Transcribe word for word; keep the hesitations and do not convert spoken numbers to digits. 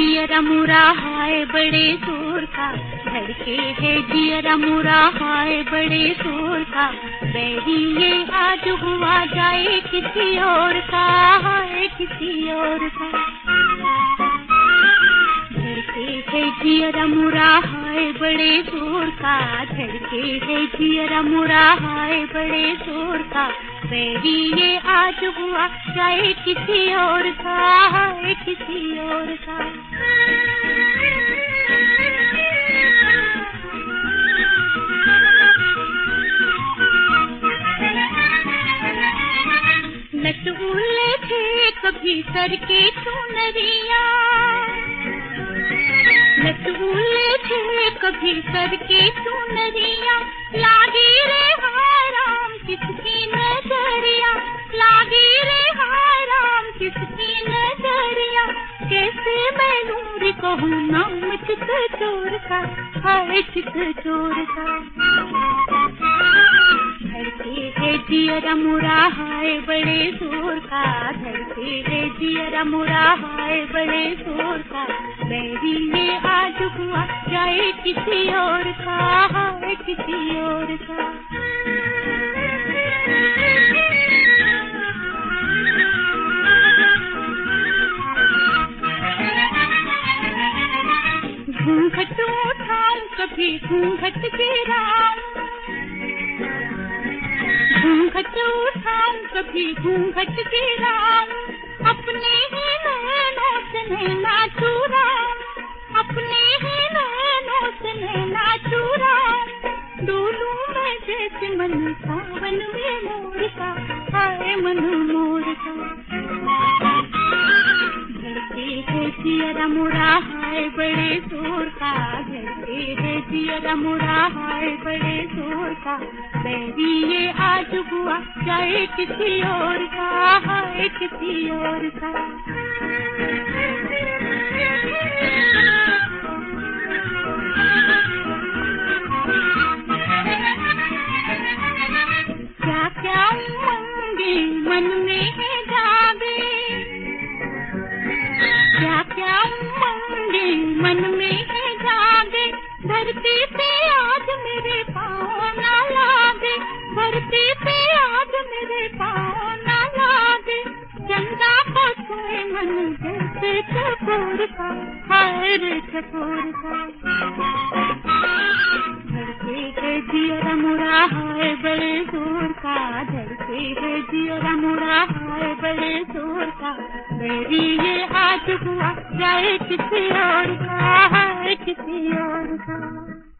जियरा मुरा हाय बड़े शोर का, धड़के है जियरा मुरा हाय बड़े शोर का। बैरी ये आज हुआ जाए किसी और का, हाय किसी और का। धड़के है जियरा मुरा हाय बड़े शोर का, धड़के है जियरा मुरा हाय बड़े शोर का। बैरी ये आज हुआ जाए किसी और का, हाय किसी और का। लटूले थे कभी सर के चुनरिया, लटूले थे कभी सर के चुनरिया। लागी रे हाय राम किसकी नजरिया, लागी रे हाय राम किसकी नजरिया। कैसे मैं नूर कहूँ नाम चित चोर का, हाय चित चोर का। धड़के है जियरा मुरा हाय बड़े शोर का, धड़के है जियरा मुरा हाय बड़े शोर का। बैरी ये आज हुआ जाए किसी और का, हाय किसी और का। घूंघट उठाऊं कभी घूंघट गिराऊं, घूंघट उठाऊं कभी घूंघट गिराऊं। अपने ही नैनों से नैना चुराऊं, अपने ही नैनों से नैना चुराऊं। डोलूं मैं जैसे मन सावन में मोर का, हाय मन मोर का। धड़के है जियरा मुरा हाय बड़े शोर का, धड़के है जियरा मुरा हाय बड़े शोर का। बैरी ये आज हुआ जाए किसी और का, हाय किसी और का। क्या क्या उमंगे मन में है जागे, क्या क्या उमंगे मन में है जागे। धरती पे आज मेरे पाँव ना लागे, धरती पे आज मेरे पाँव ना लागे। चंदा को छुए मन जैसे चकोर का, हाय रे चकोर का। धड़के है जियरा मुरा हाय बड़े शोर का, धड़के है जियरा मुरा हाय बड़े शोर का। बैरी ये आज हुआ जाए किसी और का, हाय किसी और का।